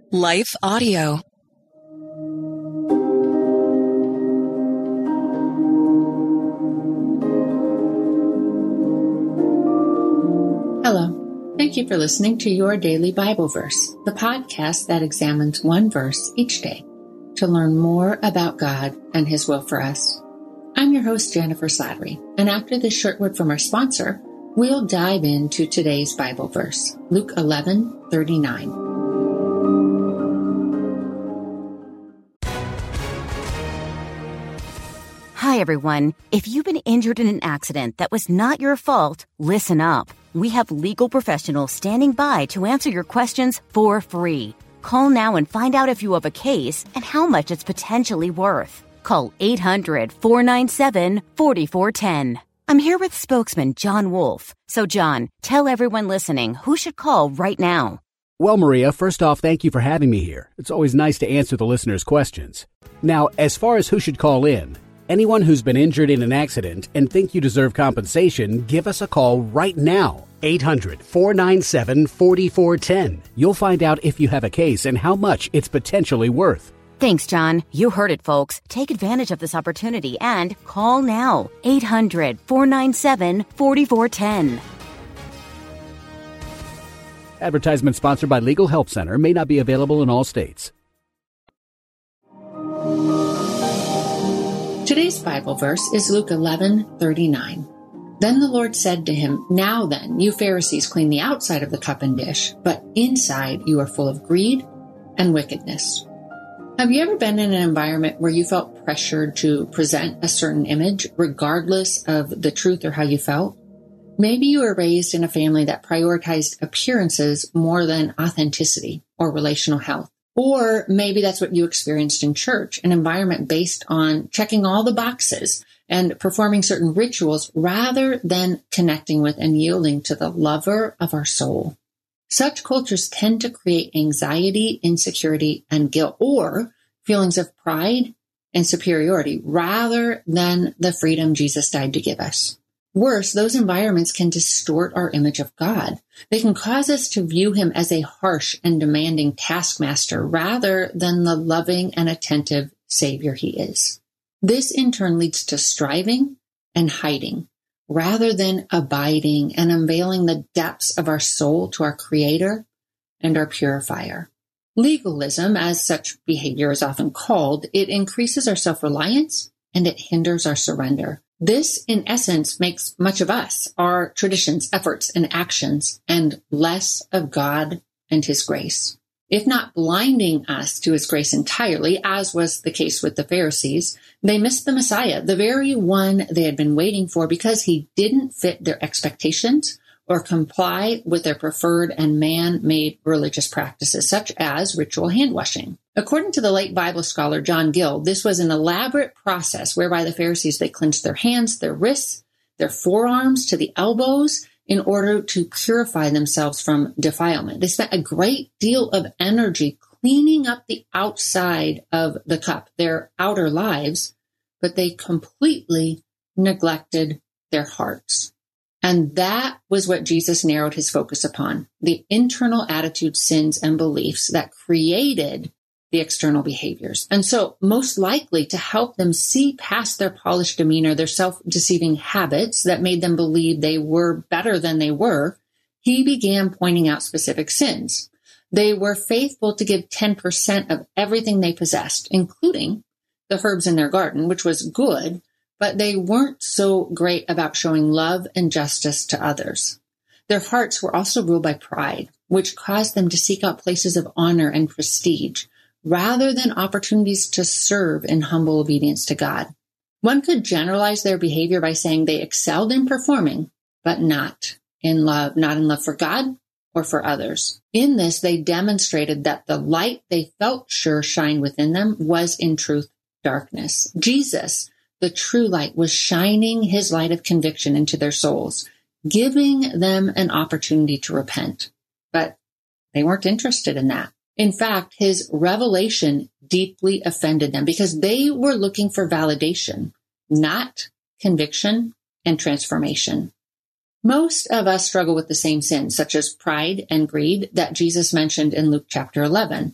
Life Audio. Hello. Thank you for listening to Your Daily Bible Verse, the podcast that examines one verse each day to learn more about God and His will for us. I'm your host, Jennifer Slattery, and after this short word from our sponsor, we'll dive into today's Bible verse, Luke 11:39. Hi, everyone. If you've been injured in an accident that was not your fault, listen up. We have legal professionals standing by to answer your questions for free. Call now and find out if you have a case and how much it's potentially worth. Call 800-497-4410. I'm here with spokesman John Wolf. So, John, tell everyone listening who should call right now. Well, Maria, first off, thank you for having me here. It's always nice to answer the listeners' questions. Now, as far as who should call in, anyone who's been injured in an accident and think you deserve compensation, give us a call right now. 800-497-4410. You'll find out if you have a case and how much it's potentially worth. Thanks, John. You heard it, folks. Take advantage of this opportunity and call now. 800-497-4410. Advertisement sponsored by Legal Help Center. May not be available in all states. Today's Bible verse is Luke 11:39. Then the Lord said to him, "Now then, you Pharisees clean the outside of the cup and dish, but inside you are full of greed and wickedness." Have you ever been in an environment where you felt pressured to present a certain image, regardless of the truth or how you felt? Maybe you were raised in a family that prioritized appearances more than authenticity or relational health. Or maybe that's what you experienced in church, an environment based on checking all the boxes and performing certain rituals rather than connecting with and yielding to the lover of our soul. Such cultures tend to create anxiety, insecurity, and guilt, or feelings of pride and superiority rather than the freedom Jesus died to give us. Worse, those environments can distort our image of God. They can cause us to view Him as a harsh and demanding taskmaster rather than the loving and attentive Savior He is. This in turn leads to striving and hiding rather than abiding and unveiling the depths of our soul to our Creator and our Purifier. Legalism, as such behavior is often called, it increases our self-reliance and it hinders our surrender. This, in essence, makes much of us, our traditions, efforts, and actions, and less of God and His grace. If not blinding us to His grace entirely, as was the case with the Pharisees, they missed the Messiah, the very one they had been waiting for, because He didn't fit their expectations or comply with their preferred and man-made religious practices, such as ritual hand-washing. According to the late Bible scholar John Gill, this was an elaborate process whereby the Pharisees, they cleansed their hands, their wrists, their forearms to the elbows in order to purify themselves from defilement. They spent a great deal of energy cleaning up the outside of the cup, their outer lives, but they completely neglected their hearts. And that was what Jesus narrowed His focus upon, the internal attitudes, sins, and beliefs that created the external behaviors. And so, most likely to help them see past their polished demeanor, their self-deceiving habits that made them believe they were better than they were, He began pointing out specific sins. They were faithful to give 10% of everything they possessed, including the herbs in their garden, which was good, but they weren't so great about showing love and justice to others. Their hearts were also ruled by pride, which caused them to seek out places of honor and prestige, rather than opportunities to serve in humble obedience to God. One could generalize their behavior by saying they excelled in performing, but not in love for God or for others. In this, they demonstrated that the light they felt sure shined within them was in truth darkness. Jesus, the true light, was shining His light of conviction into their souls, giving them an opportunity to repent. But they weren't interested in that. In fact, His revelation deeply offended them because they were looking for validation, not conviction and transformation. Most of us struggle with the same sins, such as pride and greed that Jesus mentioned in Luke chapter 11.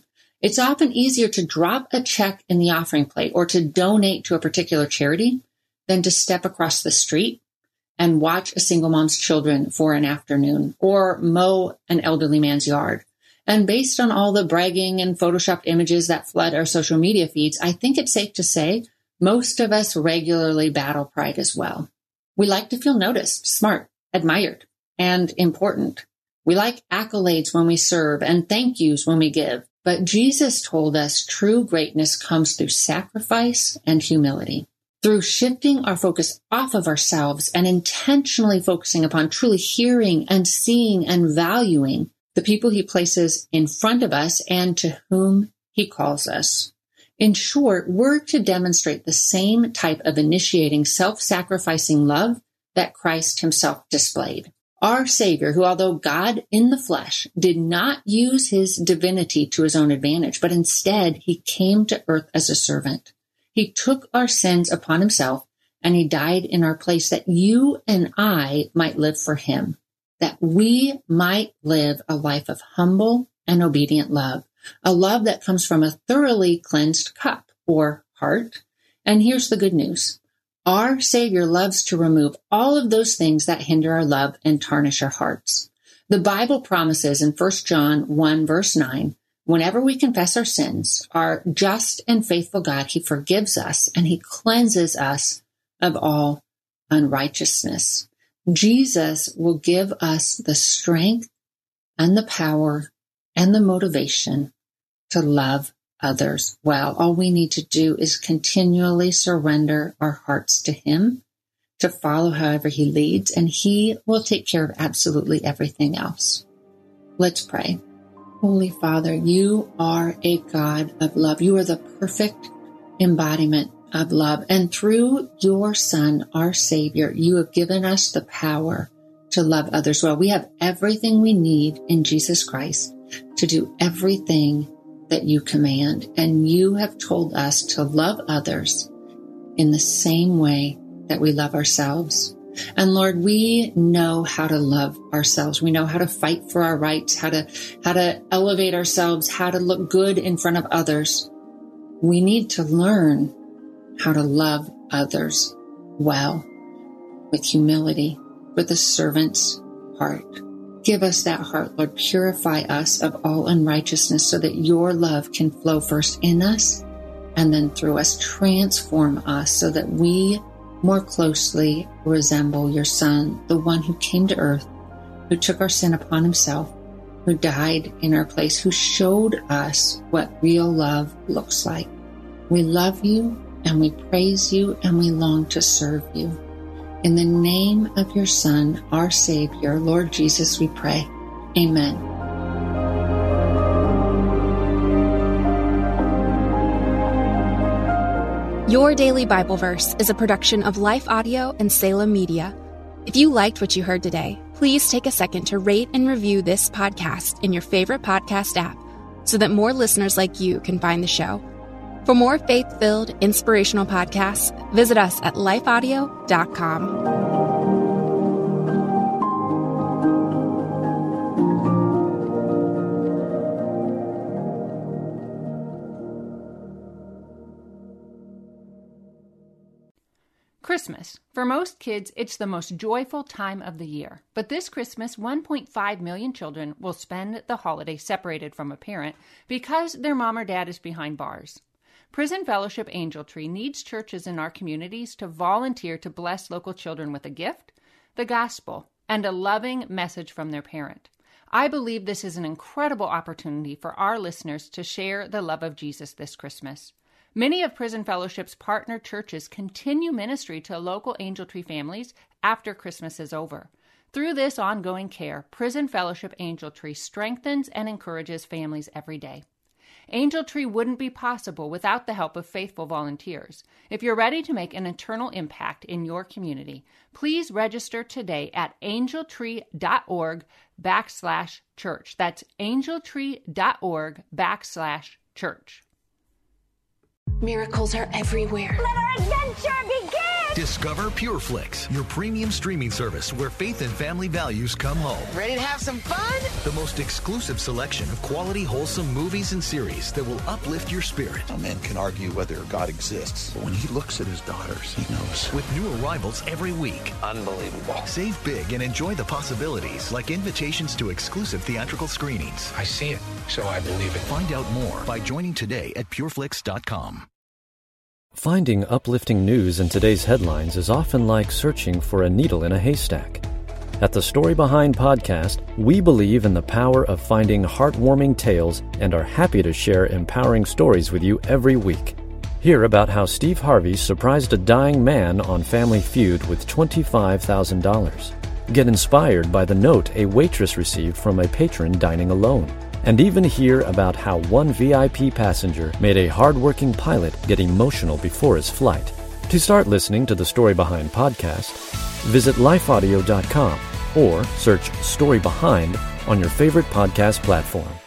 It's often easier to drop a check in the offering plate or to donate to a particular charity than to step across the street and watch a single mom's children for an afternoon or mow an elderly man's yard. And based on all the bragging and photoshopped images that flood our social media feeds, I think it's safe to say most of us regularly battle pride as well. We like to feel noticed, smart, admired, and important. We like accolades when we serve and thank yous when we give. But Jesus told us true greatness comes through sacrifice and humility. Through shifting our focus off of ourselves and intentionally focusing upon truly hearing and seeing and valuing the people he places in front of us and to whom he calls us. In short, we're to demonstrate the same type of initiating, self-sacrificing love that Christ himself displayed. Our Savior, who although God in the flesh, did not use his divinity to his own advantage, but instead he came to earth as a servant. He took our sins upon himself and he died in our place that you and I might live for him, that we might live a life of humble and obedient love, a love that comes from a thoroughly cleansed cup or heart. And here's the good news. Our Savior loves to remove all of those things that hinder our love and tarnish our hearts. The Bible promises in 1 John 1 verse 9, whenever we confess our sins, our just and faithful God, he forgives us and he cleanses us of all unrighteousness. Jesus will give us the strength and the power and the motivation to love others well. All we need to do is continually surrender our hearts to him, to follow however he leads, and he will take care of absolutely everything else. Let's pray. Holy Father, you are a God of love. You are the perfect embodiment of love. And through your Son, our Savior, you have given us the power to love others well. We have everything we need in Jesus Christ to do everything that you command. And you have told us to love others in the same way that we love ourselves. And Lord, we know how to love ourselves. We know how to fight for our rights, how to elevate ourselves, how to look good in front of others. We need to learn how to love others well, with humility, with a servant's heart. Give us that heart, Lord. Purify us of all unrighteousness so that your love can flow first in us and then through us. Transform us so that we more closely resemble your Son, the one who came to earth, who took our sin upon himself, who died in our place, who showed us what real love looks like. We love you and we praise you and we long to serve you. In the name of your Son, our Savior, Lord Jesus, we pray. Amen. Your Daily Bible Verse is a production of Life Audio and Salem Media. If you liked what you heard today, please take a second to rate and review this podcast in your favorite podcast app so that more listeners like you can find the show. For more faith-filled, inspirational podcasts, visit us at lifeaudio.com. Christmas. For most kids, it's the most joyful time of the year. But this Christmas, 1.5 million children will spend the holiday separated from a parent because their mom or dad is behind bars. Prison Fellowship Angel Tree needs churches in our communities to volunteer to bless local children with a gift, the gospel, and a loving message from their parent. I believe this is an incredible opportunity for our listeners to share the love of Jesus this Christmas. Many of Prison Fellowship's partner churches continue ministry to local Angel Tree families after Christmas is over. Through this ongoing care, Prison Fellowship Angel Tree strengthens and encourages families every day. Angel Tree wouldn't be possible without the help of faithful volunteers. If you're ready to make an eternal impact in your community, please register today at angeltree.org/church. That's angeltree.org/church. Miracles are everywhere. Let our adventure begin! Discover PureFlix, your premium streaming service where faith and family values come home. Ready to have some fun? The most exclusive selection of quality, wholesome movies and series that will uplift your spirit. A man can argue whether God exists, but when he looks at his daughters, he knows. With new arrivals every week. Unbelievable. Save big and enjoy the possibilities, like invitations to exclusive theatrical screenings. I see it, so I believe it. Find out more by joining today at pureflix.com. Finding uplifting news in today's headlines is often like searching for a needle in a haystack. At the Story Behind podcast, we believe in the power of finding heartwarming tales and are happy to share empowering stories with you every week. Hear about how Steve Harvey surprised a dying man on Family Feud with $25,000. Get inspired by the note a waitress received from a patron dining alone. And even hear about how one VIP passenger made a hardworking pilot get emotional before his flight. To start listening to the Story Behind podcast, visit lifeaudio.com or search Story Behind on your favorite podcast platform.